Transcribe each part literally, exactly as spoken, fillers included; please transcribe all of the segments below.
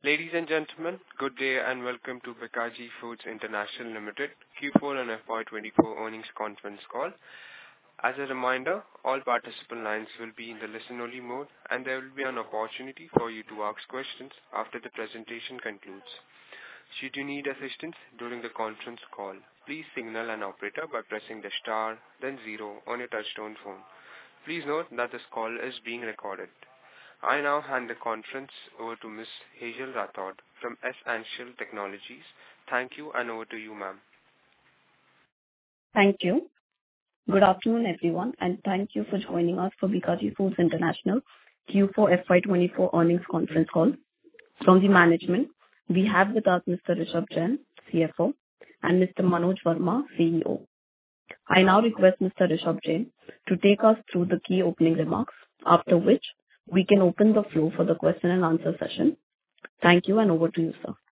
Ladies and gentlemen, good day and welcome to Bikaji Foods International Limited Q four and F Y twenty-four earnings conference call. As a reminder, all participant lines will be in the listen-only mode, and there will be an opportunity for you to ask questions after the presentation concludes. Should you need assistance during the conference call, please signal an operator by pressing the star, then zero on your touchtone phone. Please note that this call is being recorded. I now hand the conference over to Miss Hazel Rathod from S-Ancial Technologies. Thank you, and over to you, ma'am. Thank you. Good afternoon, everyone, and thank you for joining us for Bikaji Foods International Q four F Y twenty-four earnings conference call. From the management, we have with us Mister Rishabh Jain, C F O, and Mister Manoj Verma, C E O. I now request Mister Rishabh Jain to take us through the key opening remarks, after which we can open the floor for the question and answer session. Thank you, and over to you, sir.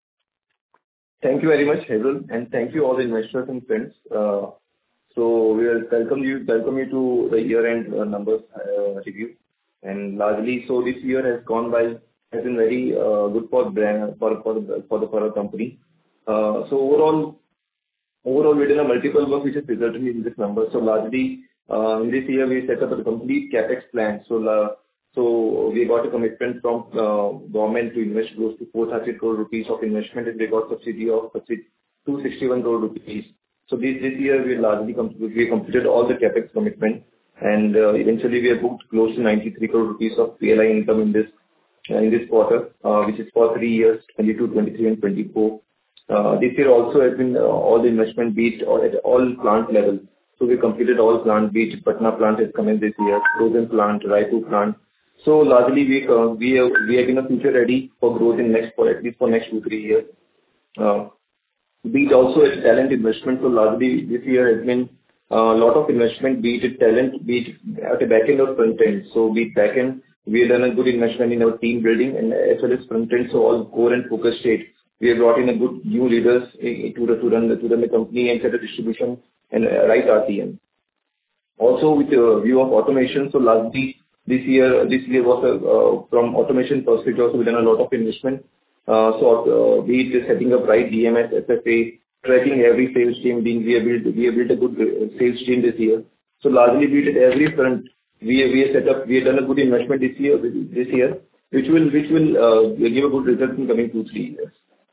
Thank you very much, Hazel, and thank you all the investors and friends. Uh, so we will welcome you, welcome you to the year-end uh, numbers uh, review. And largely, so this year has gone by, has been very uh, good for brand for for the for the for our company. Uh, so overall, overall we did a multiple work which has resulted in this number. So largely, uh, in this year we set up a complete capex plan. So. Uh, So we got a commitment from uh, government to invest close to four hundred thirty crore rupees of investment, and they got subsidy of two hundred sixty-one crore rupees. So this this year we largely com- we completed all the capex commitment, and uh, eventually we have booked close to ninety-three crore rupees of P L I income in this uh, in this quarter, uh, which is for three years, twenty-two, twenty-three, and twenty-four. Uh, this year also has been uh, all the investment beat or at all plant level. So we completed all plant beat. Patna plant has come in this year, frozen plant, Raipur plant. So largely, we uh, we are we are in a future ready for growth in next for at least for next two three years. Uh, be it also a talent investment. So largely, this year has been a uh, lot of investment. Be it talent, be it at the back end or front end. So be it back end, we have done a good investment in our team building, and as well as front end. So all core and focus state. We have brought in a good new leaders to the to run the to run the company and set a distribution and uh, right R T M. Also with the view of automation. So largely. This year, this year was a, uh, from automation perspective, also we've done a lot of investment. Uh, so, uh, be it setting up right D M S, S F A, tracking every sales team, being we have built, we have built a good sales team this year. So largely, be it at every front, we have, we have set up, we have done a good investment this year, this year, which will, which will uh, give a good result in coming two, three years.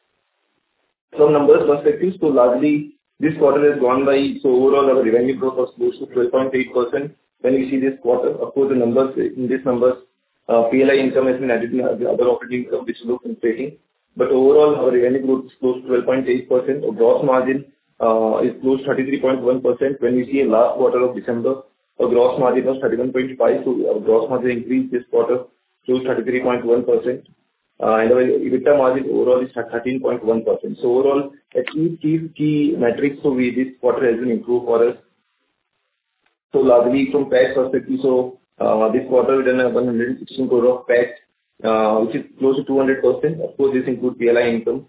From numbers perspective, so largely this quarter has gone by. So overall, our revenue growth was close to twelve point eight percent. When we see this quarter, of course, the numbers, in these numbers, uh, P L I income has been added to the other operating income, which looks inflating. But overall, our revenue growth is close to twelve point eight percent. Our gross margin uh, is close to thirty-three point one percent. When we see a last quarter of December, our gross margin was thirty-one point five percent. So our gross margin increased this quarter to thirty-three point one percent. Uh, and our EBITDA margin overall is at thirteen point one percent. So overall, at each key, key metrics, so we, this quarter has been improved for us. So largely from P A T perspective, so uh, this quarter we done a one hundred sixteen crore of P A T, uh, which is close to two hundred percent. Of course, this includes P L I income.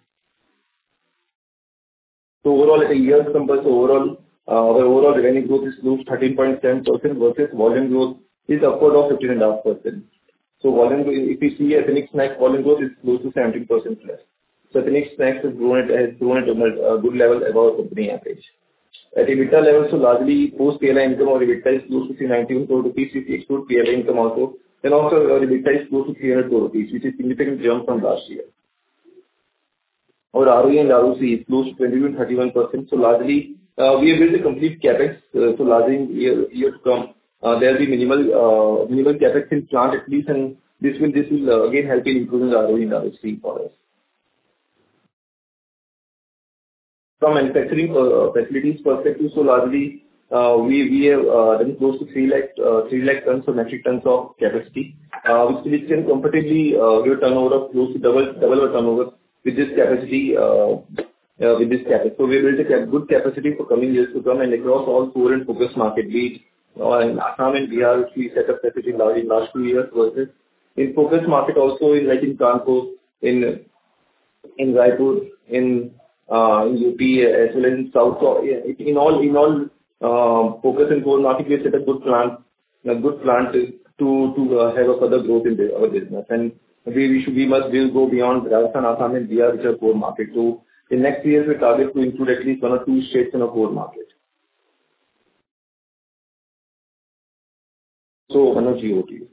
So overall, at a year's number, so overall, uh, our overall revenue growth is close to thirteen point seven percent versus volume growth is upward of fifteen point five percent. So volume, if you see ethnic snacks volume growth is close to seventeen percent plus. So ethnic snacks has grown at, has grown at a good level above company average. At EBITDA level, so largely post P L I income or EBITDA is close to ninety-one crore rupees, if you exclude P L I income also. Then also our EBITDA is close to three hundred crore rupees, which is significant jump from last year. Our R O E and R O C is close to twenty-two and thirty-one percent. So largely, uh, we have built a complete capex. Uh, so largely year, year to come, uh, there will be minimal, uh, minimal capex in plant at least, and this will, this will uh, again help in improving the R O E and R O C for us. From manufacturing uh, facilities perspective, so largely, uh, we we have uh, done close to three lakh uh, three lakh tons or metric tons of capacity, uh, which which can comfortably uh, give a turnover of close to double double our turnover with this capacity, uh, uh, with this capacity. So we built a cap- good capacity for coming years to come, and across all core and focus market, be it uh, in Assam and Bihar, which we set up capacity in last in last two years versus in focus market also in like in Kanpur, in in Raipur, in uh, in U P as well as in South. So yeah, in all in all uh, focus and core market, we set a good plan, a good plan to to to uh, have a further growth in the, our business. And we we should we must will go beyond Rajasthan, Assam, and Bihar, which are core market. So in next years, we target to include at least one or two states in a core market. So Manoj, over to you.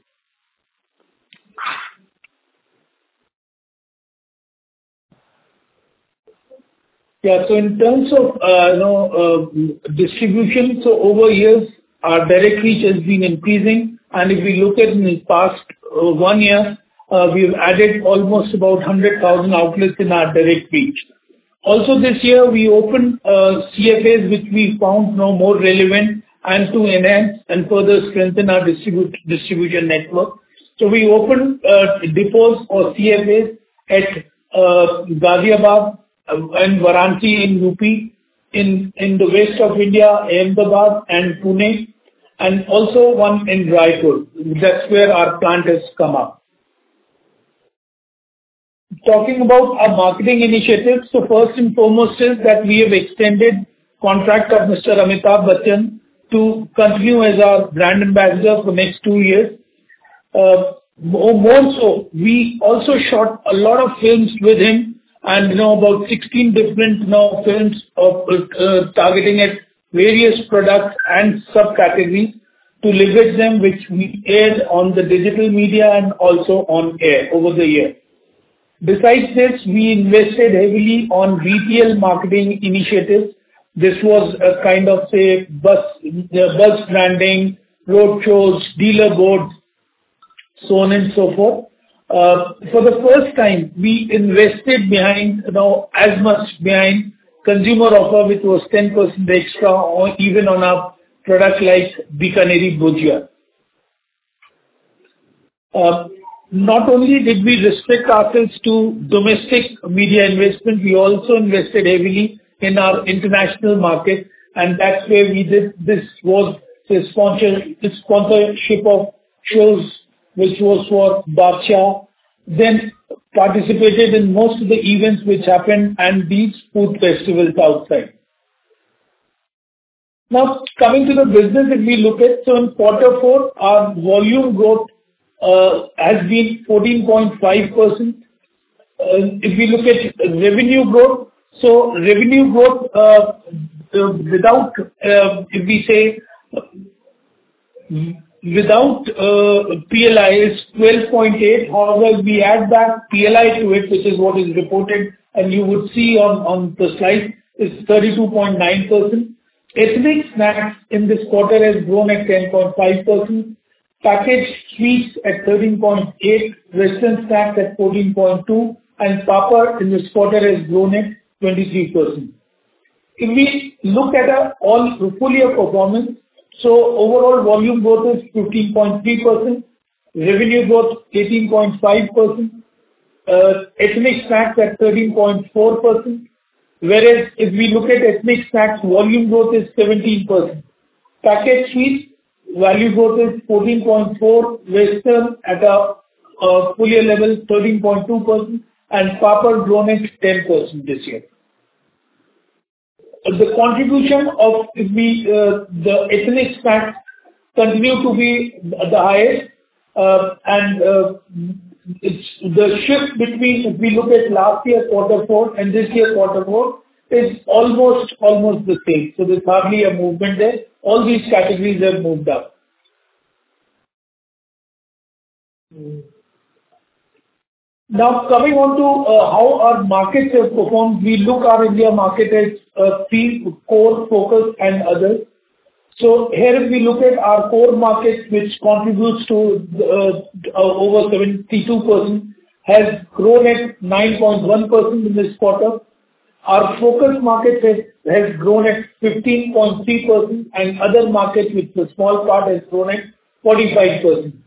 Yeah. So in terms of, uh, you know, uh, distribution, so over years, our direct reach has been increasing, and if we look at in the past uh, one year, uh, we've added almost about one hundred thousand outlets in our direct reach. Also this year, we opened uh, C F As, which we found you know, more relevant and to enhance and further strengthen our distribute distribution network. So we opened uh, depots or C F As at uh, Ghaziabad and Varanasi in U P, in in the west of India, Ahmedabad and Pune, and also one in Raipur. That's where our plant has come up. Talking about our marketing initiatives, so first and foremost is that we have extended contract of Mister Amitabh Bachchan to continue as our brand ambassador for next two years. Uh, more, more so, we also shot a lot of films with him, and you know about sixteen different you know films of uh, targeting at various products and subcategories to leverage them, which we aired on the digital media and also on air over the year. Besides this, we invested heavily on retail marketing initiatives. This was a kind of, say, bus, uh, bus branding, road shows, dealer boards, so on and so forth. Uh, for the first time, we invested behind, you know, as much behind consumer offer, which was ten percent extra, or even on a product like Bikaneri Bhujia. Uh, Not only did we restrict ourselves to domestic media investment, we also invested heavily in our international market, and that's where we did this was the sponsor, the sponsorship of shows, which was for Badshah, then participated in most of the events which happened and these food festivals outside. Now, coming to the business, if we look at, so in quarter four, our volume growth Uh, has been fourteen point five percent. Uh, if we look at revenue growth, so revenue growth uh, uh, without, uh, if we say, uh, without uh, P L I is twelve point eight. However, we add back P L I to it, which is what is reported, and you would see on, on the slide, is thirty-two point nine percent. Ethnic snacks in this quarter has grown at ten point five percent. Packaged sweets at thirteen point eight, western snacks at fourteen point two, and papad in this quarter has grown at twenty-three percent. If we look at our all full year performance, so overall volume growth is fifteen point three percent, revenue growth eighteen point five percent, uh, ethnic snacks at thirteen point four percent, whereas if we look at ethnic snacks, volume growth is seventeen percent. Packaged sweets, value growth is fourteen point four, western at a uh, full year level thirteen point two percent, and papad grown at ten percent this year. The contribution of the uh, the ethnic snacks continue to be the highest, uh, and uh, it's the shift between, if we look at last year quarter four and this year quarter four, is almost almost the same. So there's hardly a movement there. All these categories have moved up. Now, coming on to uh, how our markets have performed, we look our India market as uh, three: core, focus, and others. So here, if we look at our core markets, which contributes to uh, uh, over seventy-two percent, has grown at nine point one percent in this quarter. Our focus market has, has grown at fifteen point three percent, and other markets, which is a small part, has grown at forty-five percent.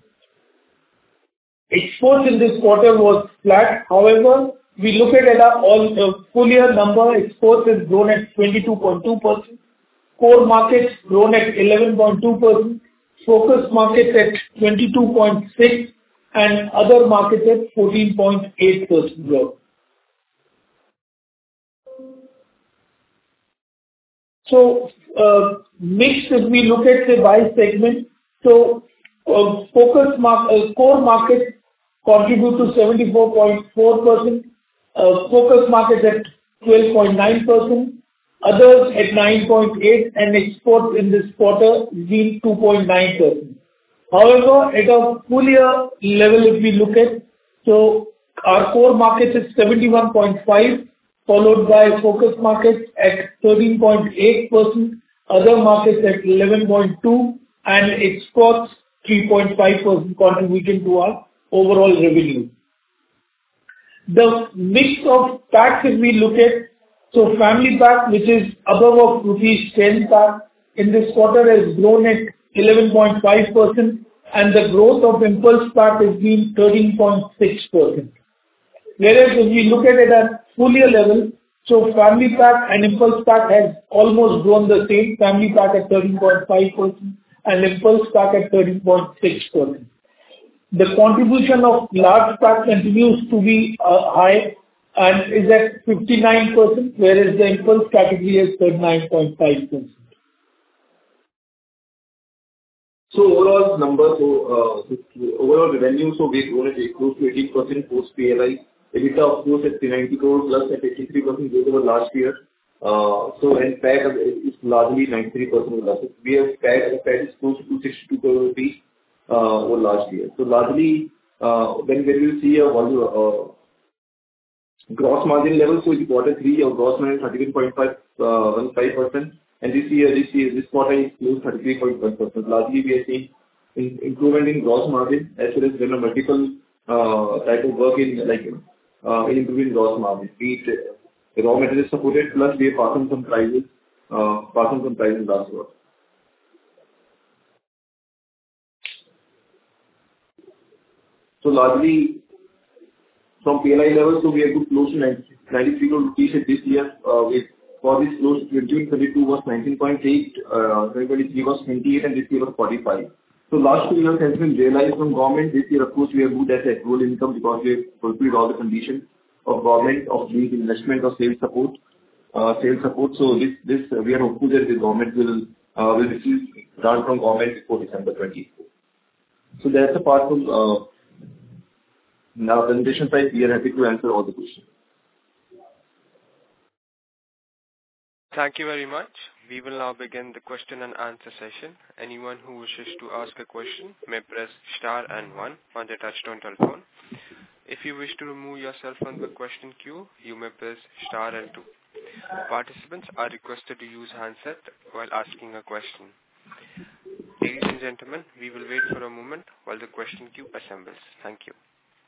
Exports in this quarter was flat. However, we look at it, all uh, full year number, exports has grown at twenty-two point two percent. Core markets grown at eleven point two percent. Focus markets at twenty-two point six percent, and other markets at fourteen point eight percent growth. So, uh, mixed, if we look at the by segment, so uh, focus mark, uh, core market contribute to seventy-four point four percent, uh, focus markets at twelve point nine percent, others at nine point eight percent, and exports in this quarter being two point nine percent. However, at a full year level, if we look at, so our core markets is seventy-one point five, followed by focus markets at thirteen point eight percent, other markets at eleven point two, and exports three point five percent contributing to our overall revenue. The mix of packs, if we look at, so family pack, which is above of rupees ten pack, in this quarter has grown at eleven point five percent, and the growth of impulse pack has been thirteen point six percent. Whereas if we look at it at full year level, so family pack and impulse pack has almost grown the same, family pack at thirteen point five percent and impulse pack at thirteen point six percent. The contribution of large pack continues to be uh, high and is at fifty-nine percent, whereas the impulse category is thirty-nine point five percent. So overall numbers, so, uh, so overall revenue, so we've grown at close to eighteen percent post P L I. EBITDA of course at three hundred ninety crores plus at eighty-three percent growth over last year. Uh, so and P A T is largely ninety-three percent over last year. We have P A T, P A T is close to two hundred sixty-two crore rupees uh, over last year. So largely, uh, when when you see a volume, uh, gross margin level, so in quarter three, our gross margin is thirty-one point one five percent, and this year, this year, this quarter is close thirty-three point one percent. Largely, we are seeing in, improvement in gross margin as well as there are multiple uh, type of work in like uh, in improving gross margin. Be it uh, raw material supported, plus we have passed on some prices, uh, passed on some prices last quarter. So largely from P L I level, so we are good close to ninety-three crore rupees this year. Uh, with for this close to twenty twenty-two was nineteen point eight, uh, twenty twenty-three was twenty-eight, and this year was forty-five. So last two years has been realized from government. This year, of course, we have good as accrual income because we have fulfilled all the conditions of government of doing investment or sales support, uh, sales support. So this this uh, we are hopeful that the government will uh, will receive grant from government before December twenty-four. So that's a part from. Uh, Now, presentation side, we are happy to answer all the questions. Thank you very much. We will now begin the question and answer session. Anyone who wishes to ask a question may press star and one on their touchtone telephone. If you wish to remove yourself from the question queue, you may press star and two. Participants are requested to use handset while asking a question. Ladies and gentlemen, we will wait for a moment while the question queue assembles. Thank you.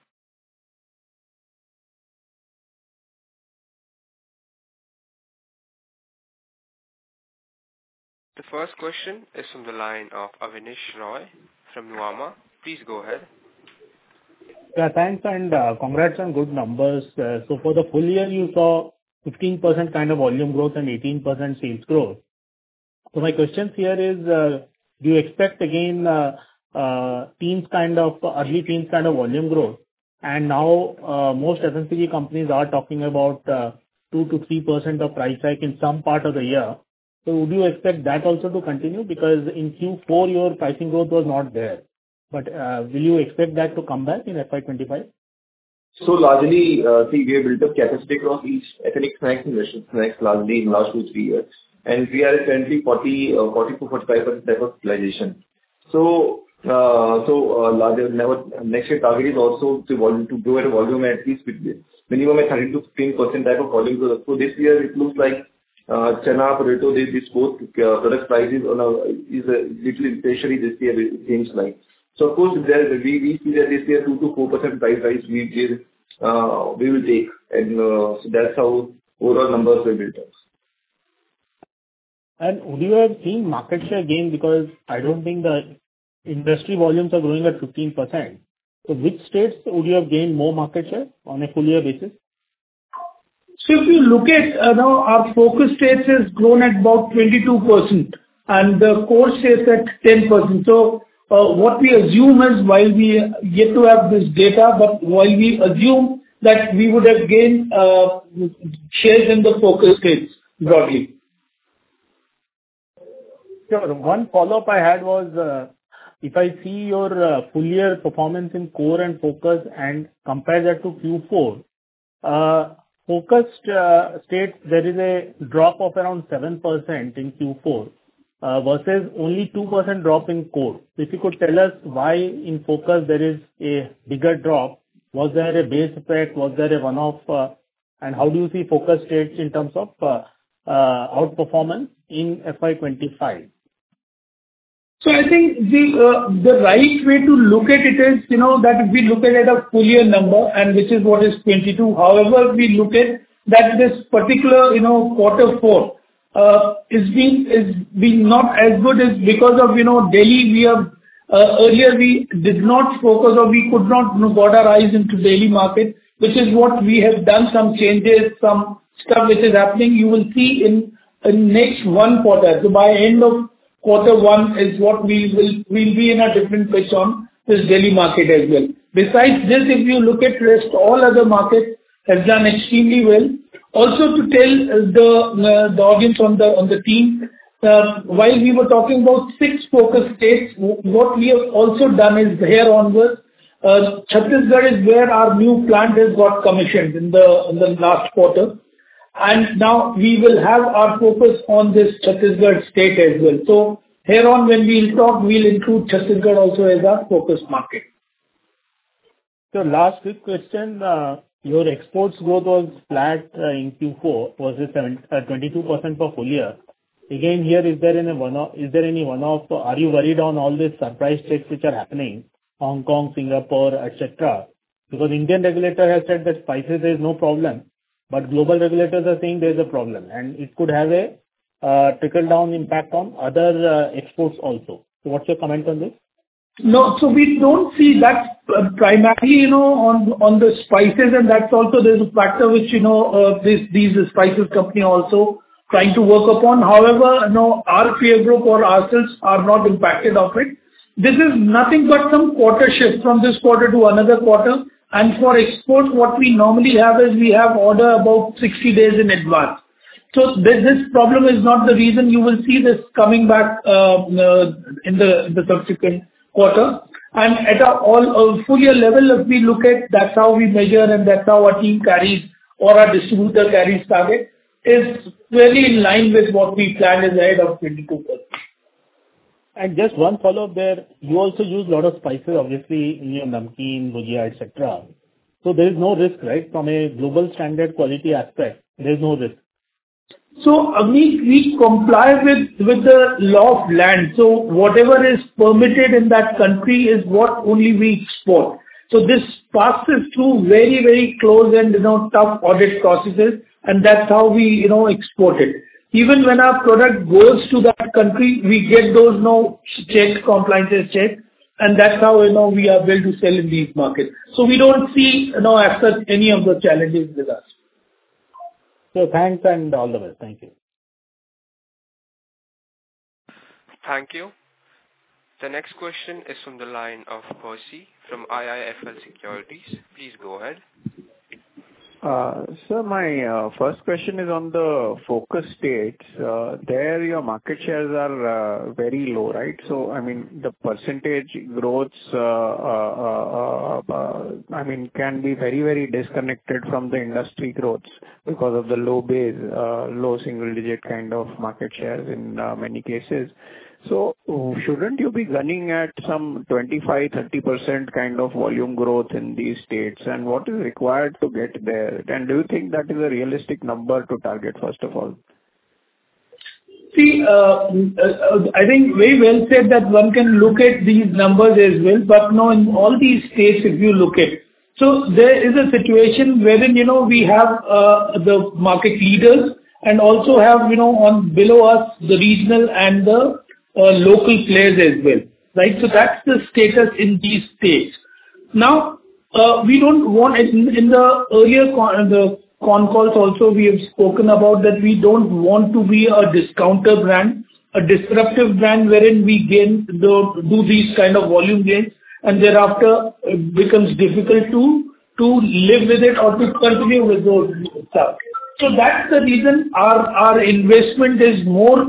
The first question is from the line of Avinish Roy from Nuvama. Please go ahead. Yeah, thanks and uh, congrats on good numbers. Uh, so for the full year, you saw fifteen percent kind of volume growth and eighteen percent sales growth. So my question here is, uh, do you expect again uh, uh, teens kind of, early teens kind of volume growth? And now uh, most F M C G companies are talking about uh, two to three percent of price hike in some part of the year. So would you expect that also to continue? Because in Q four, your pricing growth was not there. But uh, will you expect that to come back in F Y twenty-five? So largely, uh, see, we have built up capacity across each ethnic snacks and Western snacks largely in the last two, three years. And we are currently forty, uh, forty to forty-five percent type of utilization. So, uh, so uh, larger, never, next year target is also to volume, to grow at a volume at least with minimum at thirty to fifteen percent type of volume growth. So this year it looks like Uh, chana, potato, this, this both uh, product prices on a, is a little inflationary this year, it seems like. So of course, there we, we see that this year two to four percent price rise we will, uh, we will take, and uh, so that's how overall numbers will build up. And would you have seen market share gain? Because I don't think the industry volumes are growing at fifteen percent. So which states would you have gained more market share on a full year basis? So if you look at uh, now our focus states has grown at about twenty-two percent and the core states at ten percent. So uh, what we assume is, while we yet to have this data, but while we assume that we would have gained uh, shares in the focus states broadly. Sure. One follow-up I had was, uh, if I see your uh, full year performance in core and focus and compare that to Q four, uh, focused uh, states there is a drop of around seven percent in Q four uh, versus only two percent drop in core. So if you could tell us why in focus there is a bigger drop, was there a base effect, was there a one-off, uh, and how do you see focus states in terms of uh, uh, outperformance in F Y twenty-five? So I think the uh, the right way to look at it is, you know, that if we look at it a full year number, and which is what is twenty-two. However, we look at that this particular, you know, quarter four uh, is being is being not as good as because of, you know, Delhi. We have uh, earlier we did not focus or we could not, you know, got our eyes into Delhi market, which is what we have done some changes, some stuff which is happening. You will see in in next one quarter. So by end of quarter one is what we will we'll be in a different pitch on this Delhi market as well. Besides this, if you look at rest, all other markets have done extremely well. Also to tell the uh, the audience on the on the team, uh, while we were talking about six focus states, what we have also done is here onwards, uh, Chhattisgarh is where our new plant has got commissioned in the in the last quarter. And now we will have our focus on this Chhattisgarh state as well. So here on, when we'll talk, we'll include Chhattisgarh also as our focus market. So last quick question, uh, your exports growth was flat uh, in Q four versus twenty-two percent for full year. Again, here, is there any one-off, is there any one-off, are you worried on all these surprise checks which are happening, Hong Kong, Singapore, et cetera? Because Indian regulator has said that spices there is no problem, but global regulators are saying there is a problem, and it could have a uh, trickle-down impact on other uh, exports also. So what's your comment on this? No, so we don't see that uh, primarily, you know, on on the spices, and that's also there's a factor which, you know, uh, this, these spices company also trying to work upon. However, you know, our peer group or ourselves are not impacted of it. This is nothing but some quarter shift from this quarter to another quarter. And for exports, what we normally have is we have order about sixty days in advance. So this, this problem is not the reason you will see this coming back uh, uh, in the in the subsequent quarter. And at a all uh, full year level, if we look at, that's how we measure and that's how our team carries or our distributor carries target, is very in line with what we planned is ahead of twenty-two percent. And just one follow-up there, you also use a lot of spices, obviously, in your namkeen, bhujia, et cetera. So there is no risk, right? From a global standard quality aspect, there is no risk. So uh, we we comply with with the law of land. So whatever is permitted in that country is what only we export. So this passes through very, very close and, you know, tough audit processes, and that's how we, you know, export it. Even when our product goes to that country, we get those, you know, checked, compliances checked, and that's how, you know, we are able to sell in these markets. So we don't see, you know, as such any of the challenges with us. So thanks and all the best. Thank you. Thank you. The next question is from the line of Percy from I I F L Securities. Please go ahead. Uh, Sir, my uh, first question is on the focus states. Uh, There your market shares are uh, very low, right? So, I mean, the percentage growths, uh, uh, uh, uh, I mean, can be very, very disconnected from the industry growths because of the low base, uh, low single digit kind of market shares in uh, many cases. So shouldn't you be gunning at some twenty-five to thirty percent kind of volume growth in these states? And what is required to get there? And do you think that is a realistic number to target, first of all? See, uh, I think very well said that one can look at these numbers as well, but no, in all these states, if you look at, so there is a situation wherein, you know, we have uh, the market leaders and also have, you know, on below us, the regional and the Uh, local players as well, right? So that's the status in these states. Now, uh, we don't want, in, in the earlier con, the con calls also we have spoken about that we don't want to be a discounter brand, a disruptive brand wherein we gain, the, do these kind of volume gains and thereafter it becomes difficult to, to live with it or to continue with those stuff. So that's the reason our, our investment is more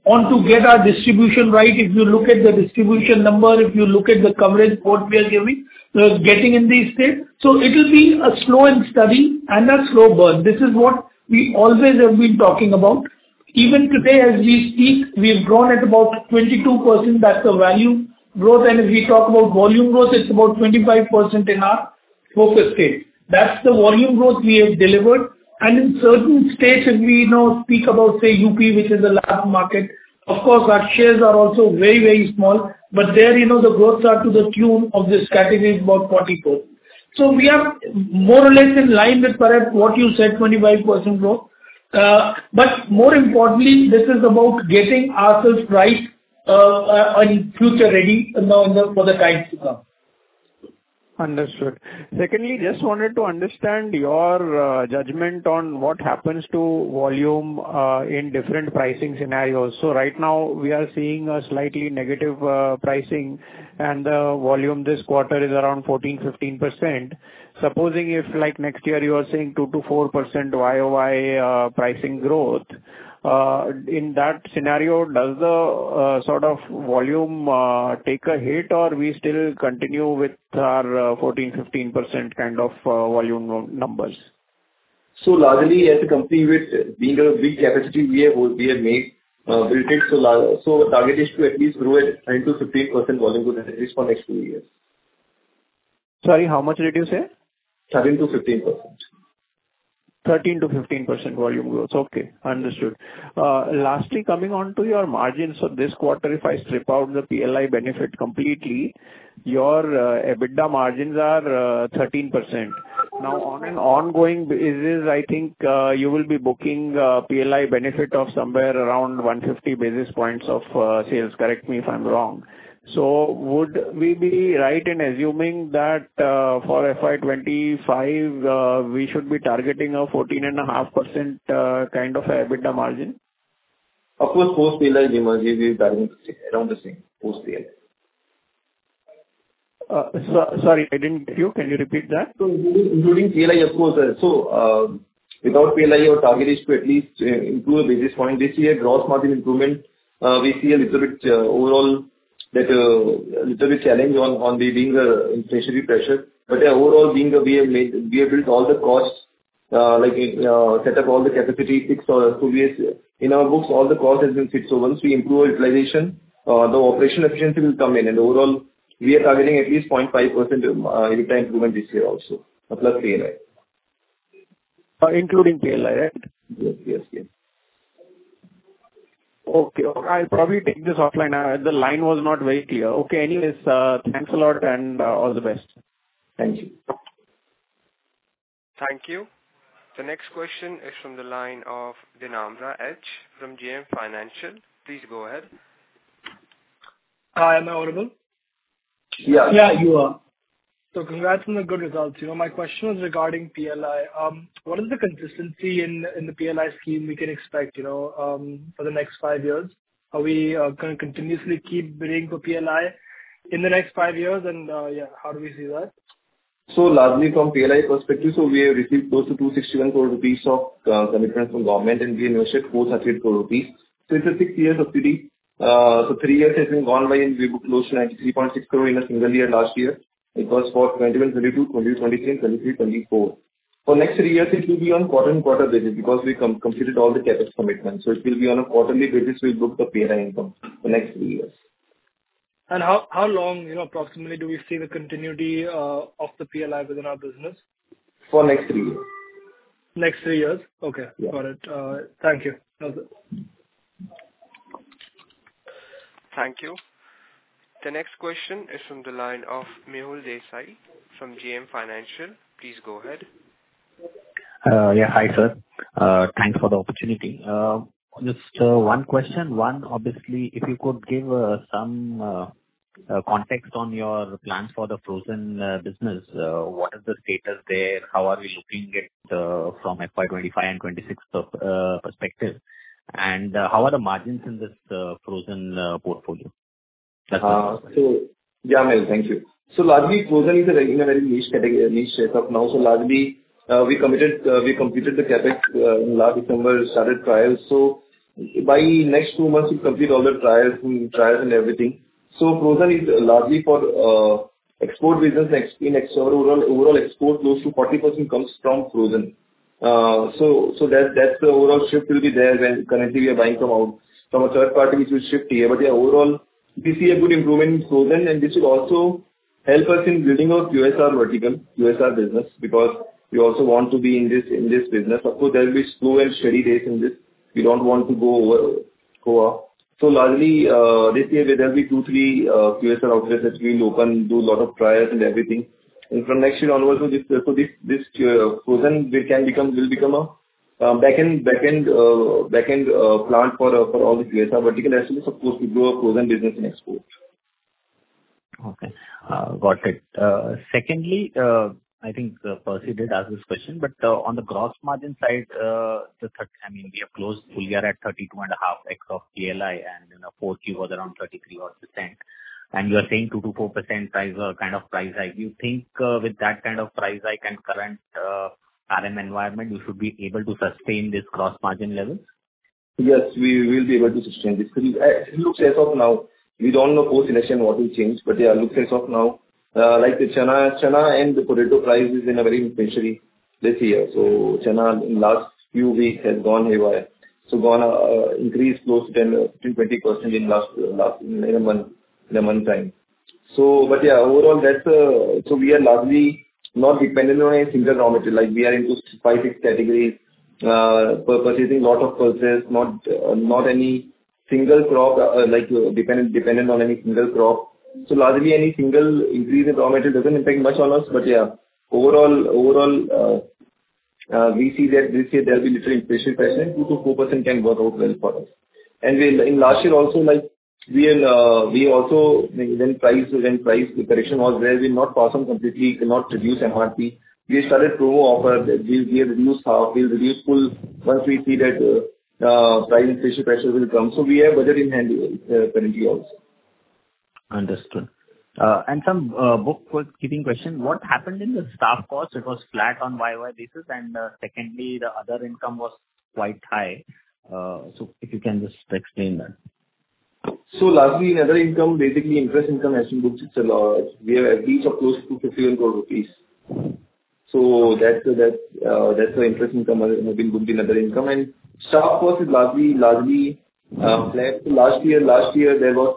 on to get our distribution right. If you look at the distribution number, if you look at the coverage what we are giving, uh, getting in these states. So it will be a slow and steady and a slow burn. This is what we always have been talking about. Even today as we speak, we have grown at about twenty-two percent. That's the value growth. And if we talk about volume growth, it's about twenty-five percent in our focus state. That's the volume growth we have delivered. And in certain states, if we now speak about, say, U P, which is a large market, of course, our shares are also very, very small, but there, you know, the growths are to the tune of this category is about forty percent. So we are more or less in line with perhaps what you said, twenty-five percent growth. Uh, But more importantly, this is about getting ourselves right, uh, uh, and future ready now in the, for the times to come. Understood. Secondly, just wanted to understand your uh, judgment on what happens to volume uh, in different pricing scenarios. So right now we are seeing a slightly negative uh, pricing, and the volume this quarter is around fourteen to fifteen percent. Supposing if like next year you are saying two to four percent Y O Y uh, pricing growth, Uh, in that scenario, does the uh, sort of volume uh, take a hit, or we still continue with our uh, fourteen to fifteen percent kind of uh, volume numbers? So largely, as a company with being a big capacity, we have we have made uh, built it. So la- so target is to at least grow at ten to fifteen percent volume growth at least for next two years. Sorry, how much did you say? thirteen to fifteen percent. thirteen to fifteen percent volume growth. Okay, understood. Uh, Lastly, coming on to your margins. So this quarter, if I strip out the P L I benefit completely, your uh, EBITDA margins are uh, thirteen percent. Now, on an ongoing basis, I think uh, you will be booking uh, P L I benefit of somewhere around one hundred fifty basis points of uh, sales. Correct me if I'm wrong. So would we be right in assuming that uh, for F Y twenty-five, uh, we should be targeting a fourteen point five percent uh, kind of a EBITDA margin? Of course, post P L I, we must be targeting around the same post P L I. Uh, so, sorry, I didn't get you. Can you repeat that? So including P L I, of course. uh, So uh, without P L I, our target is to at least uh, improve a basis point. This year, gross margin improvement, uh, we see a little bit uh, overall that uh, a little bit challenge on on the being a inflationary pressure. But uh, overall, being a, we have made we have built all the costs, uh, like uh, set up all the capacity fixed. Uh, so we have, in our books, all the cost has been fixed. So once we improve our utilization, uh, the operational efficiency will come in, and overall, we are targeting at least zero point five percent uh, EBITDA improvement this year also, uh, plus P L I. Uh, including P L I, right? Yes, yes, yes. Okay. I'll probably take this offline. Uh, The line was not very clear. Okay. Anyways, uh, thanks a lot and uh, all the best. Thank you. Thank you. The next question is from the line of Dinamra H from J M Financial. Please go ahead. Hi, am I audible? Yeah. Yeah, you are. So congrats on the good results. You know, my question was regarding P L I. Um, what is the consistency in in the P L I scheme we can expect, you know, um, for the next five years? Are we uh, going to continuously keep bidding for P L I in the next five years? And uh, yeah, how do we see that? So largely from P L I perspective, so we have received close to two hundred sixty-one crore rupees of uh, commitment from government, and we invested four hundred thirty-eight crore rupees. So it's a six-year subsidy. Uh, so three years has been gone by, and we booked close to ninety-three point six crore in a single year last year. It was for twenty-one twenty-two, twenty twenty-three, and twenty-three twenty-four. For next three years, it will be on quarter-on-quarter basis because we com- completed all the capex commitments. So it will be on a quarterly basis. We'll book the P L I income for next three years. And how how long, you know, approximately do we see the continuity uh, of the P L I within our business? For next three years. Next three years? Okay, Yeah. got it. Uh, thank you. That was it. Thank you. The next question is from the line of Mehul Desai from J M Financial. Please go ahead. Uh, Yeah. Hi, sir. Uh, Thanks for the opportunity. Uh, Just uh, one question. One, obviously, if you could give uh, some uh, uh, context on your plans for the frozen uh, business. Uh, What is the status there? How are we looking at uh, from F Y twenty-five and twenty-six uh, perspective? And uh, how are the margins in this uh, frozen uh, portfolio? That's my Uh, first question. So yeah, Mel, thank you. So largely, frozen is a very, in a very niche category, niche setup now. So largely, uh, we committed, uh, we completed the capex uh, in last December, started trials. So by next two months, we'll complete all the trials and trials and everything. So frozen is largely for uh, export business. In ex- overall, overall export, close to forty percent comes from frozen. Uh, so so that that's the overall shift will be there when currently we are buying from out from a third party which will shift here. But yeah, overall we see a good improvement in frozen, and this will also help us in building our Q S R vertical, Q S R business, because we also want to be in this in this business. Of course, there will be slow and steady days in this. We don't want to go over go up. So largely uh, this year there will be two three uh, Q S R outlets that we will open, do a lot of trials and everything. And from next year onwards, so this so this this uh, frozen will can become will become a uh, backend backend uh, backend uh, plant for uh, for all the Q S R vertical as well as of course we grow a frozen business in export. Okay, uh, got it. Uh, secondly, uh, I think uh, Percy did ask this question, but uh, on the gross margin side, uh, the th- I mean we have closed full year at thirty-two and a half x of P L I, and you know four Q was around thirty-three odd percent. And you are saying two to four percent price uh, kind of price hike. You think uh, with that kind of price hike and current uh, R M environment, you should be able to sustain this gross margin levels? Yes, we will be able to sustain this. It looks as of now, we don't know post-election what will change, but yeah, looks as of now, uh, like the chana, chana and the potato price is in a very inflationary this year. So chana in last few weeks has gone haywire. So gone uh, increased close to ten, fifteen, twenty percent in last last in a month. in a month time. So, but yeah, overall that's, uh, so we are largely not dependent on a single raw material, like we are into five, six categories, uh, purchasing lot of pulses, not, uh, not any single crop, uh, like uh, dependent, dependent on any single crop. So largely any single increase in raw material doesn't impact much on us, but yeah, overall, overall, uh, uh, we see that this year there will be little inflation pressure and two to four percent can work out well for us. And we, in last year also, like, We uh, we also, when price when price correction was there, we not pass on completely, cannot reduce M R P. We started promo offer that we we reduce half, we'll reduce full once we see that uh, uh, price inflation pressure will come. So we have budget in hand uh, currently also. Understood. Uh, and some uh, bookkeeping question. What happened in the staff cost? It was flat on Y Y basis, and uh, secondly, the other income was quite high. Uh, so if you can just explain that. So largely in other income, basically interest income has been booked. It's a lot. We have at least of close to fifty-one crore rupees. So that's that's uh, that's the interest income has been booked in other income. And staff cost is largely largely uh, flat. Last year last year there was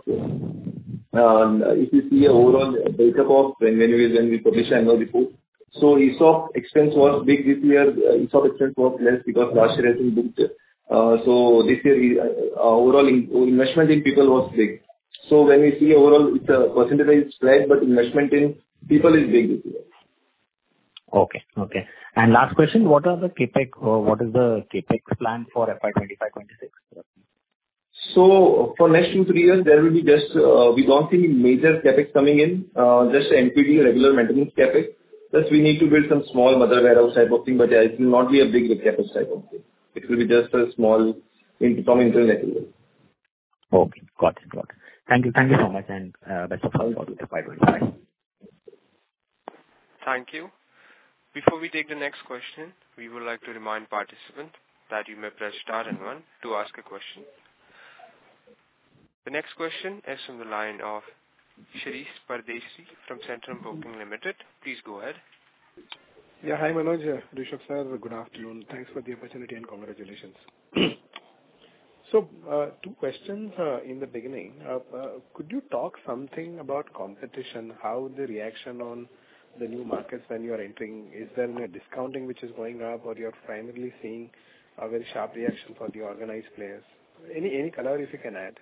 uh, if you see a overall breakup of when when we when we publish annual report. So E S O P expense was big this year. Uh, E S O P expense was less because last year has been booked. Uh, so this year, uh, overall in, investment in people was big. So when we see overall, it's a percentage is flat, but investment in people is big this year. Okay, okay. And last question, what are the capex? Or what is the capex plan for F Y twenty-five twenty-six? So for next two three years, there will be just uh, we don't see major capex coming in. Uh, just N P D regular maintenance capex. Just we need to build some small mother warehouse type of thing, but yeah, it will not be a big capex type of thing. It will be just a small from internal material. Okay, got it, got it. Thank you, thank you so much, and uh, best of luck for F Y twenty-five. Thank you. Before we take the next question, we would like to remind participants that you may press star and one to ask a question. The next question is from the line of Shirish Pardesi from Centrum Broking Limited. Please go ahead. Yeah, hi Manoj, Rishabh sir, good afternoon. Thanks for the opportunity and congratulations. So, uh, two questions uh, in the beginning. Uh, uh, could you talk something about competition, how the reaction on the new markets when you are entering, is there a discounting which is going up or you are primarily seeing a very sharp reaction for the organized players? Any, any color if you can add?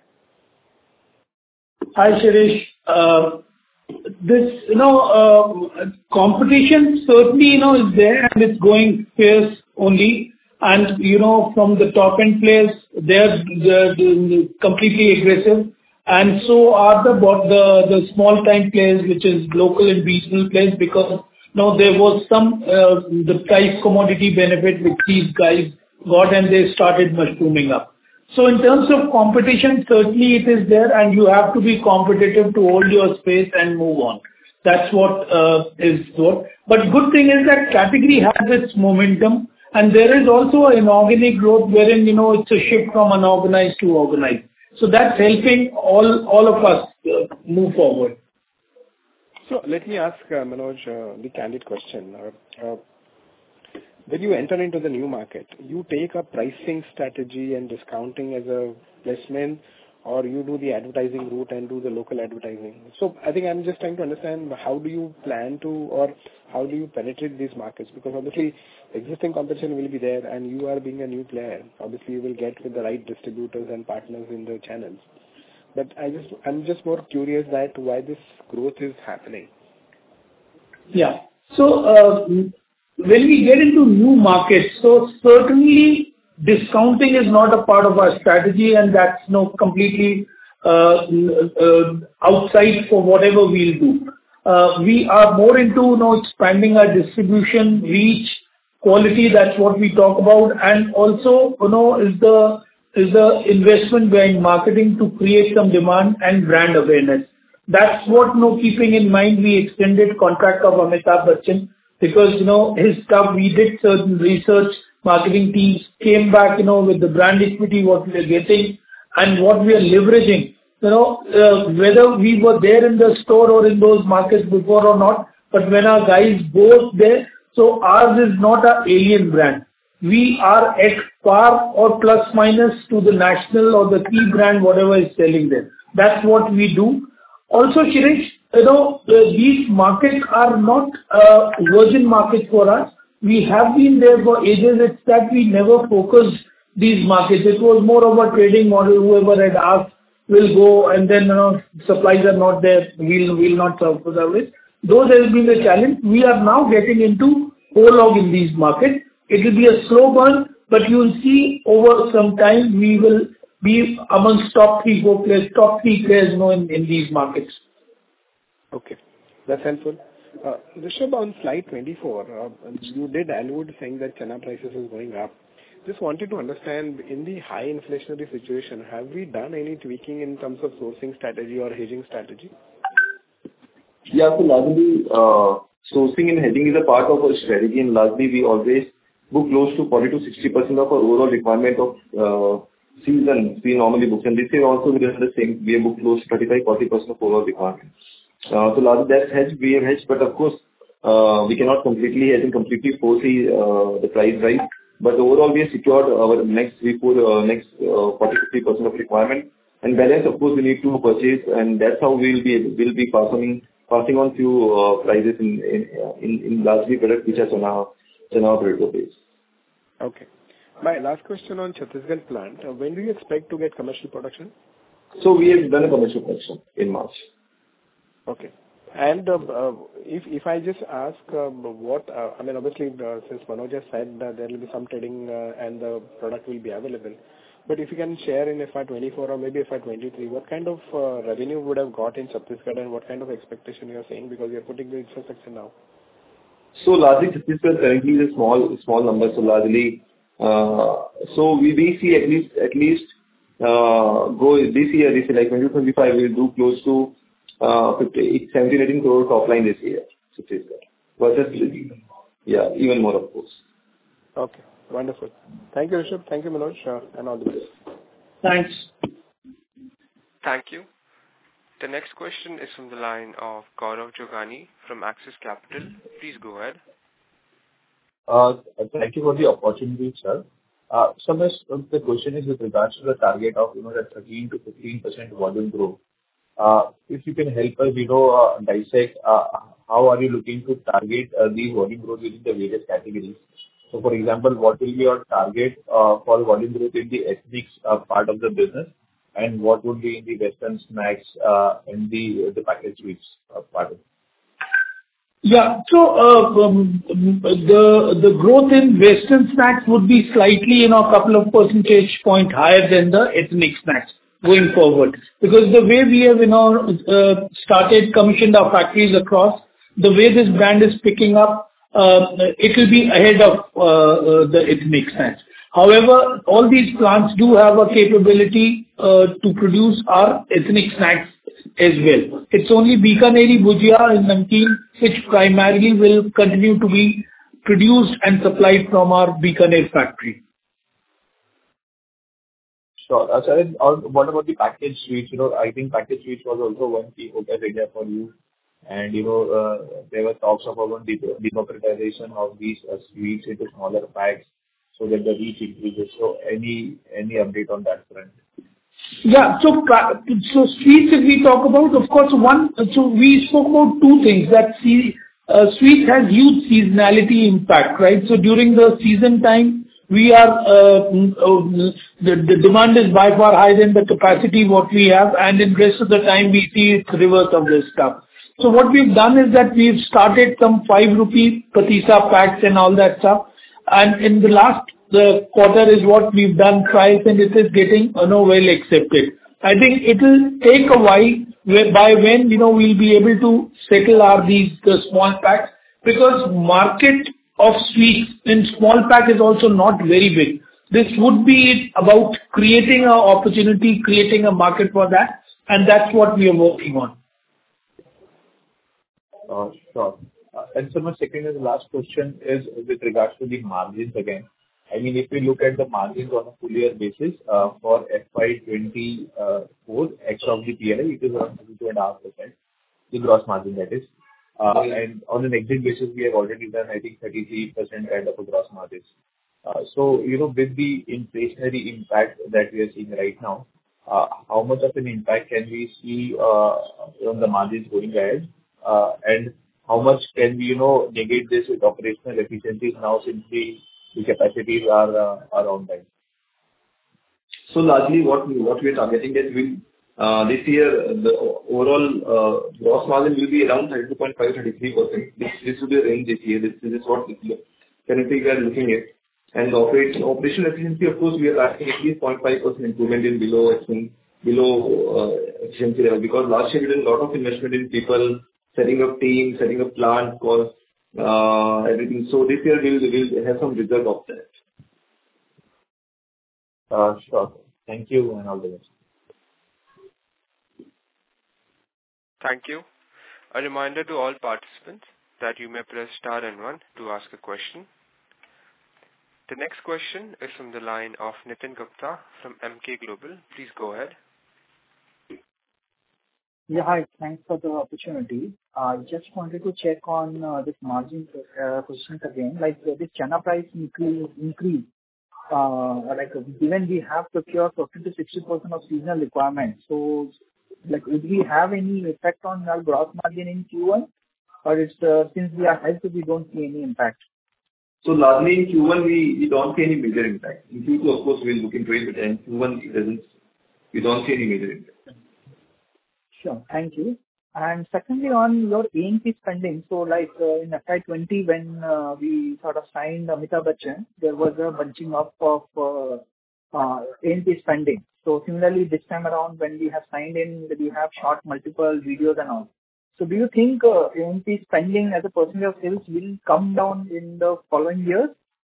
Hi Shirish. Uh, This, you know, uh, competition certainly, you know, is there and it's going fierce only. And, you know, from the top end players, they're, they're, they're completely aggressive. And so are the, the, the small time players, which is local and regional players, because, you know, there was some, uh, the price commodity benefit which these guys got and they started mushrooming up. So in terms of competition, certainly it is there, and you have to be competitive to hold your space and move on. That's what uh, is what. But good thing is that category has its momentum, And there is also an inorganic growth wherein, you know, it's a shift from unorganized to organized. So that's helping all, all of us uh, move forward. So let me ask uh, Manoj uh, the candid question. Uh, uh, when you enter into the new market, you take a pricing strategy and discounting as a placement, or you do the advertising route and do the local advertising. So I think I'm just trying to understand how do you plan to, or how do you penetrate these markets? Because obviously existing competition will be there, and you are being a new player. Obviously you will get with the right distributors and partners in the channels. But I just, I'm just more curious that why this growth is happening. Yeah. So, uh, when we get into new markets, so certainly discounting is not a part of our strategy, and that's no completely uh, uh, outside for whatever we'll do. Uh, We are more into, you know, expanding our distribution, reach, quality. That's what we talk about. And also, you know, is the is the investment behind marketing to create some demand and brand awareness. That's what, you know, keeping in mind, we extended contract of Amitabh Bachchan, because, you know, his stuff, we did certain research, marketing teams came back, you know, with the brand equity, what we are getting and what we are leveraging. You know, uh, whether we were there in the store or in those markets before or not, but when our guys go there, so ours is not an alien brand. We are at par or plus minus to the national or the key brand, whatever is selling there. That's what we do. Also, Shirish, you know, uh, these markets are not uh, virgin markets for us. We have been there for ages. It's that we never focused these markets. It was more of a trading model. Whoever had asked will go, and then, you know, supplies are not there, we'll, we'll not serve for service. Those has been the challenge. We are now getting into whole hog in these markets. It will be a slow burn, but you will see over some time we will be amongst top three, four players, top three players, you know, in, in these markets. Okay, that's helpful. Uh, Rishabh, on slide twenty-four, uh, you did allude saying that chana prices is going up. Just wanted to understand, in the high inflationary situation, have we done any tweaking in terms of sourcing strategy or hedging strategy? Yeah, so largely, uh, sourcing and hedging is a part of our strategy, and largely we always book close to forty to sixty percent of our overall requirement of uh, season we normally book. And this year also we did the same. We have booked close to thirty-five to forty percent of overall requirement. Uh, so largely that's hedged, we have hedged, but of course, uh, we cannot completely hedge and completely foresee uh, the price rise. But overall, we have secured our next three, four, uh, next uh, forty to fifty percent of requirement. And balance, of course, we need to purchase, and that's how we will be will be passing passing on few uh, prices in in, in in largely products which are chana chana potato based. Okay. My last question on Chhattisgarh plant. Uh, when do you expect to get commercial production? So we have done a commercial production in March. Okay. And uh, uh, if if I just ask uh, what, uh, I mean, obviously, uh, since Manoj has said uh, there will be some trading uh, and the product will be available, but if you can share in F Y twenty-four or maybe F Y twenty-three, what kind of uh, revenue would have got in Chhattisgarh and what kind of expectation you are saying, because you are putting the infrastructure now? So largely Chhattisgarh currently is a small small number. So largely, uh, so we, we see at least at least uh, go this year, this year like twenty twenty-five, we'll do close to Uh, seventeen, eighteen crore top line this year. Versus, yeah, even more of course. Okay, wonderful. Thank you, Rishabh. Thank you, Manoj, uh, and all the best. Thanks. Thank you. The next question is from the line of Gaurav Jogani from Axis Capital. Please go ahead. Uh, thank you for the opportunity, sir. Uh, so my, the question is with regards to the target of, you know, that thirteen to fifteen percent volume growth. Uh, if you can help us, you know, uh, dissect uh, how are you looking to target uh, the volume growth within the various categories. So, for example, what will be your target uh, for volume growth in the ethnics uh, part of the business, and what would be in the western snacks uh, and the the packaged sweets uh, part of it? Yeah. So, uh, um, the the growth in western snacks would be slightly, you know, a couple of percentage point higher than the ethnic snacks going forward. Because the way we have, you know, uh, started, commissioned our factories across, the way this brand is picking up, uh, it will be ahead of uh, uh, the ethnic snacks. However, all these plants do have a capability uh, to produce our ethnic snacks as well. It's only Bikaneri Bhujia and Namkeen which primarily will continue to be produced and supplied from our Bikaner factory. Sure. Uh, Sir, and, uh, what about the packaged sweets? You know, I think packaged sweets was also one key focus area for you. And, you know, uh, there were talks about the democratization of these uh, sweets into smaller packs so that the reach increases. So any any update on that front? Yeah. So, pra- so sweets, if we talk about, of course, one, so we spoke about two things, that see, uh, sweets has huge seasonality impact, right? So during the season time, we are, uh, mm, uh, the, the demand is by far higher than the capacity what we have, and in rest of the time we see it's reverse of this stuff. So what we've done is that we've started some five rupee patisa packs and all that stuff, and in the last the quarter is what we've done trials, and it is getting, you know, well accepted. I think it will take a while where by when, you know, we'll be able to settle our these the small packs, because market of sweets in small pack is also not very big. This would be about creating an opportunity, creating a market for that, and that's what we are working on. Uh, Sure. Uh, And so my second and last question is with regards to the margins again. I mean, if we look at the margins on a full year basis, uh, for F Y twenty-four, ex of the P L I, it is around thirty-two point five percent, the gross margin that is. Uh, And on an exit basis, we have already done, I think, thirty-three percent kind of a gross margins. Uh, So, you know, with the inflationary impact that we are seeing right now, uh, how much of an impact can we see uh, on the margins going ahead? Uh, And how much can we, you know, negate this with operational efficiencies now since the the capacities are uh, are online? So largely what we what we are targeting is we uh, this year the overall uh, gross margin will be around thirty-two point five to thirty-three percent. This this will be a range this year. This, this is what currently we are looking at. And the operation operational efficiency, of course, we are targeting at least zero point five percent improvement in below below uh, efficiency level, because last year we did a lot of investment in people, setting up teams, setting up plants, cost, uh, everything. So this year we'll we'll have some result of that. Uh, Sure. Thank you, and all the best. Thank you. A reminder to all participants that you may press star and one to ask a question. The next question is from the line of Nitin Gupta from Emkay Global. Please go ahead. Yeah, hi. Thanks for the opportunity. I just wanted to check on uh, this margin uh, questions again. Like uh, this chana price increase, increase uh, like uh, given we have procured fifty to sixty percent of seasonal requirements, so like would we have any effect on our gross margin in Q one, or it's uh, since we are hedged, we don't see any impact? So largely in Q one we, we don't see any major impact. In Q two, of course, we'll look into it, but in Q one it doesn't. We don't see any major impact. Sure. Thank you. And secondly, on your A and P spending, so like uh, in F Y twenty, when uh, we sort of signed Amitabh Bachchan, there was a bunching up of uh, uh, A and P spending. So similarly, this time around, when we have signed in, we have shot multiple videos and all. So do you think uh, A and P spending as a percentage of sales will come down in the following years?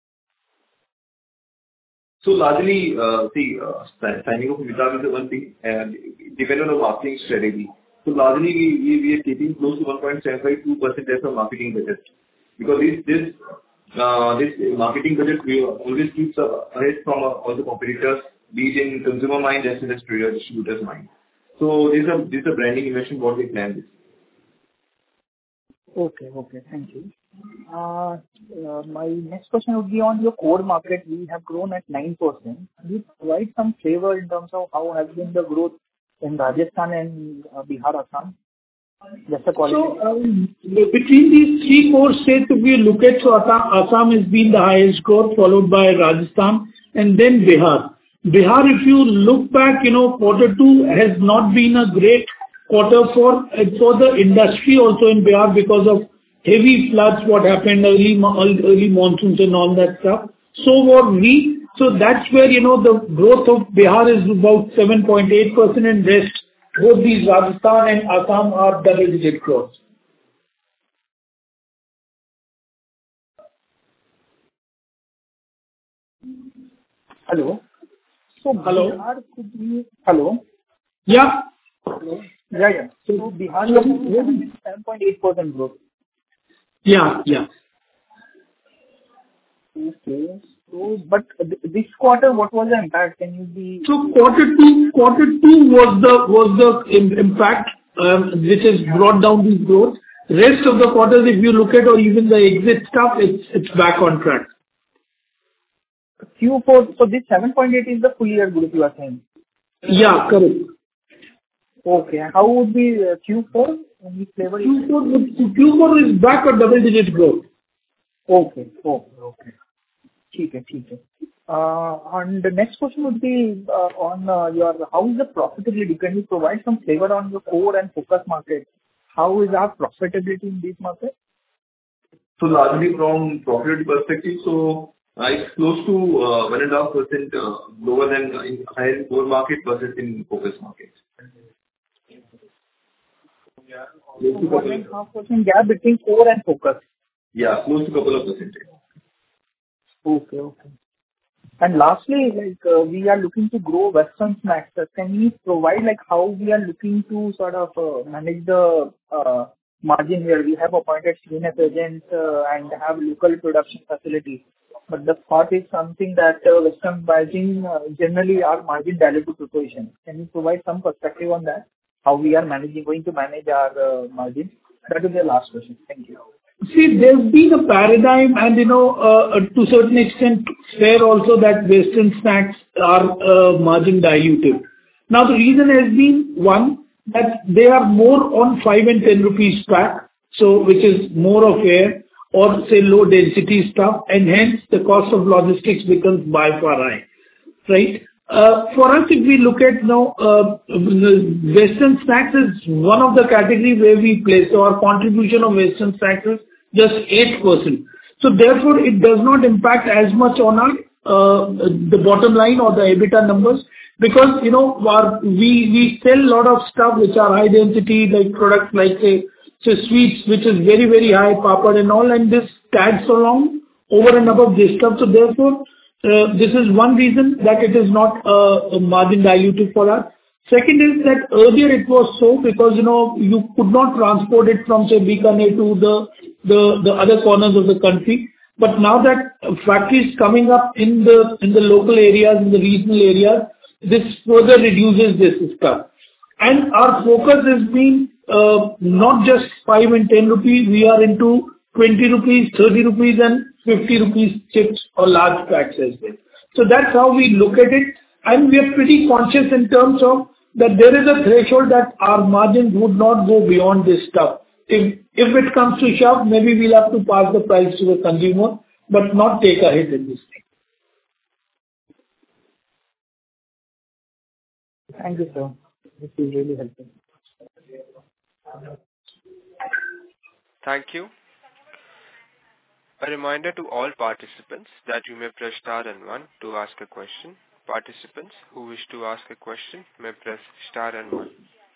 So largely, uh, see, uh, signing of Amitabh is the one thing, and depending on the marketing strategy. So largely, we, we, we are keeping close to one point seven five to two percent as a marketing budget. Because this, this, uh, this marketing budget we always keeps uh, ahead from uh, all the competitors, be it in consumer mind as well as trader distributors mind. So this is a, this is a branding investment what we plan this. Okay, okay, thank you. Uh, uh, my next question would be on your core market. We have grown at nine percent. Can you provide some flavor in terms of how has been the growth in Rajasthan and uh, Bihar, Assam? Just a quality. So, um, between these three, four states, if we look at, so Assam, Assam has been the highest growth, followed by Rajasthan and then Bihar. Bihar, if you look back, you know, quarter two has not been a great quarter for, for the industry also in Bihar because of heavy floods, what happened, early, early monsoons and all that stuff. So were we. So that's where, you know, the growth of Bihar is about seven point eight percent, and rest, both these Rajasthan and Assam are double-digit growth. Hello? So Hello? Bihar could be... Hello? Yeah. Hello? Yeah, yeah. So Bihar is seven point eight percent growth. Yeah, yeah. Okay. So, but th- this quarter, what was the impact? Can you be... So quarter two, quarter two was the was the im- impact, um, which has brought down the growth. Rest of the quarters, if you look at or even the exit stuff, it's it's back on track. Q four, so this seven point eight is the full year growth you are saying? Yeah, correct. Okay. And how would be uh, Q four? Any flavor? Q four would- Q four is back on double-digit growth. Okay. Okay. Okay. ठीक है, ठीक है. Uh, And the next question would be uh, on uh, your how is the profitability? Can you provide some flavor on your core and focus market? How is our profitability in these markets? So largely from profitability perspective, so uh, it's close to uh, one and a half percent uh, lower than in higher in core market versus in focus markets. Close to One and a couple, half percent gap between core and focus. yeah, close to couple of percentage. Okay, okay. And lastly, like, uh, we are looking to grow Western snacks. Uh, Can you provide, like, how we are looking to sort of uh, manage the uh, margin here? We have appointed senior agents uh, and have local production facilities. But the thought is something that uh, Western margin uh, generally are margin dilutive proposition. Can you provide some perspective on that? How we are managing, going to manage our uh, margin? That will be the last question. Thank you. See, there's been a paradigm and, you know, uh, to a certain extent, fair also that Western snacks are uh, margin dilutive. Now, the reason has been, one, that they are more on five and ten rupees pack, so which is more of air or say low density stuff, and hence the cost of logistics becomes by far high, right? Uh, For us, if we look at now, uh, the Western snacks is one of the category where we place. So our contribution of Western snacks is just eight percent. So therefore, it does not impact as much on our uh, the bottom line or the EBITDA numbers, because, you know, our we we sell a lot of stuff which are high density, like products like, say, say sweets, which is very, very high, papad and all, and this tags along over and above this stuff. So therefore, Uh, this is one reason that it is not uh, a margin dilutive for us. Second is that earlier it was so because, you know, you could not transport it from, say, Bikaner to the the the other corners of the country. But now that factories coming up in the in the local areas, in the regional areas, this further reduces this stuff. And our focus has been uh, not just five and ten rupees, we are into twenty rupees, thirty rupees, and fifty rupees chips or large packs as well. So that's how we look at it, and we are pretty conscious in terms of that there is a threshold that our margins would not go beyond this stuff. If if it comes to shove, maybe we'll have to pass the price to the consumer, but not take a hit in this thing. Thank you, sir. This is really helpful. Thank you. A reminder to all participants that you may press star and one to ask a question. Participants who wish to ask a question may press star and one.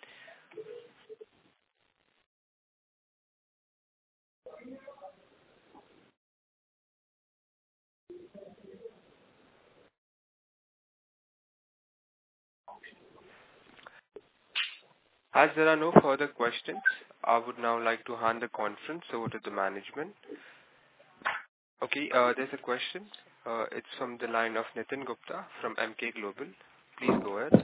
As there are no further questions, I would now like to hand the conference over to the management. Okay, uh, there's a question. Uh, it's from the line of Nitin Gupta from M K Global. Please go ahead.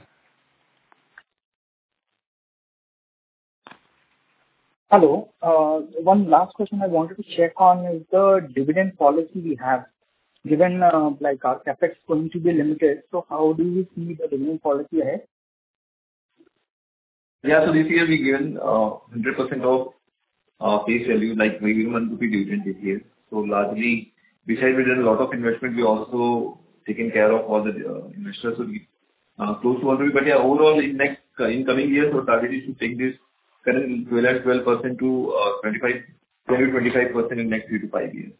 Hello. Uh, One last question I wanted to check on is the dividend policy we have. Given, uh, like, our CapEx is going to be limited, so how do you see the dividend policy ahead? Yeah, so this year we given uh, one hundred percent of uh, face value, like we given one rupee dividend this year. So largely, besides we did a lot of investment, we also taken care of all the uh, investors. So we uh, close to one rupee. But yeah, overall in next uh, in coming years, our target is to take this current twelve and twelve percent to uh, twenty-five, twenty to twenty-five percent in next three to five years.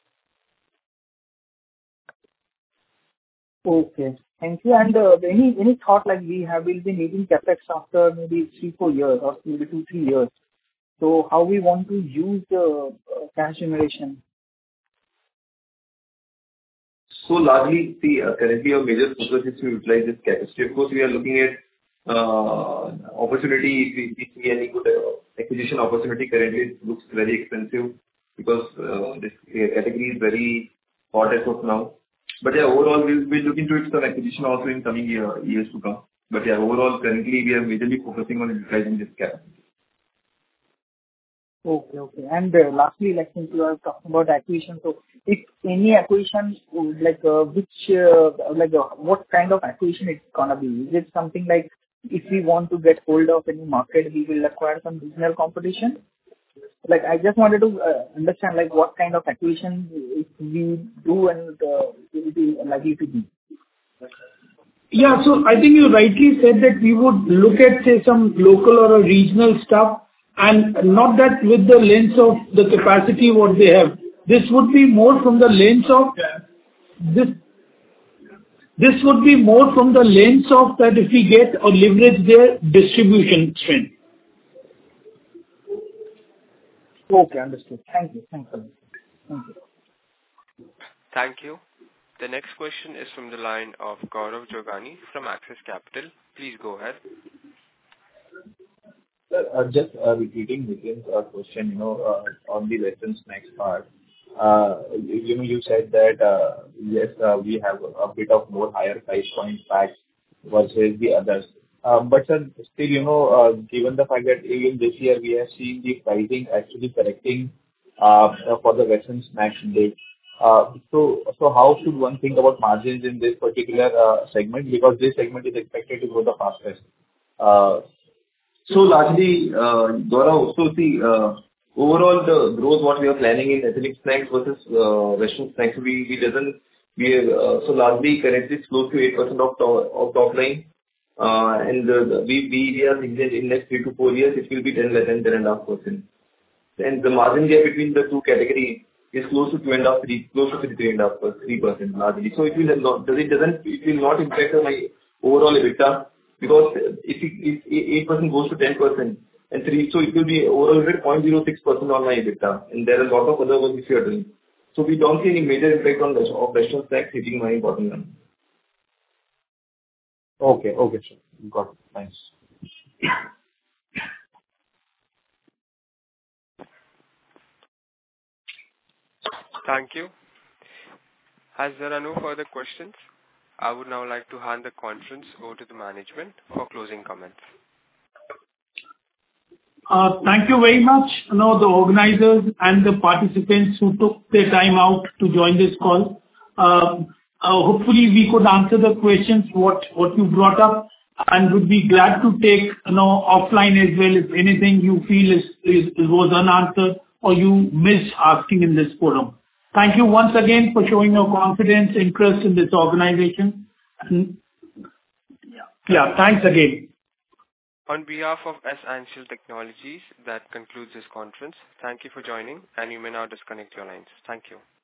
Okay. Thank you. And uh, any any thought like we have will be needing CapEx after maybe three, four years or maybe two, three years. So how we want to use the uh, cash generation? So largely, see, uh, currently our major focus is to utilize this capacity. Of course, we are looking at uh, opportunity. If we, we see any good uh, acquisition opportunity, currently it looks very expensive because uh, this uh, category is very hot as of now. But yeah, overall, we'll be looking to it some acquisition also in coming year, years to come. But yeah, overall, currently we are majorly focusing on utilizing this capacity. Okay, okay. And uh, lastly, like since you are talking about acquisition, so if any acquisition, like uh, which, uh, like uh, what kind of acquisition it's gonna be? Is it something like if we want to get hold of any market, we will acquire some regional competition? Like I just wanted to uh, understand like what kind of acquisition if we do and uh, it will be likely to be. Yeah. So I think you rightly said that we would look at, say, some local or a regional stuff, and not that with the lens of the capacity what they have. This would be more from the lens of this. This would be more from the lens of that if we get or leverage their distribution strength. Okay, understood. Thank you. Thanks a lot. Thank you. Thank you. The next question is from the line of Gaurav Jogani from Axis Capital. Please go ahead. Sir, uh, just uh, repeating Nitin's uh, question, you know, uh, on the Western snacks part. Uh, you, you know, you said that uh, yes, uh, we have a bit of more higher price point packs versus the others. Um, but sir, still, you know, uh, given the fact that even this year we have seen the pricing actually correcting uh, for the Western snacks bit. Uh, so, so how should one think about margins in this particular uh, segment? Because this segment is expected to grow the fastest. Uh, So largely, uh, Gaurav, so see, uh, overall the growth what we are planning in ethnic snacks versus uh, Western snacks, we we doesn't, we are, uh, so largely currently it's close to eight percent of top, of top line. Uh, and uh, we, we, we are thinking that in next three to four years it will be ten, ten, ten and a half percent. And the margin gap between the two categories is close to two and a half, three, close to three, three and a half, three percent largely. So it will not, does it doesn't, it will not impact my overall EBITDA. Because if it, if eight percent goes to ten percent and three, so it will be overall zero point zero six percent on my EBITDA, and there are a lot of other work which we are doing. So we don't see any major impact on the of Western snacks hitting my bottom line. okay, okay, sir. Got it. Thanks. Thank you. As there are no further questions, I would now like to hand the conference over to the management for closing comments. Uh, Thank you very much, you know, the organizers and the participants who took their time out to join this call. Uh, uh, Hopefully, we could answer the questions what what you brought up, and would be glad to take, you know, offline as well, if anything you feel is is was unanswered or you missed asking in this forum. Thank you once again for showing your confidence, interest in this organization. And yeah, yeah, thanks again. On behalf of S-Ancial Technologies, that concludes this conference. Thank you for joining, and you may now disconnect your lines. Thank you.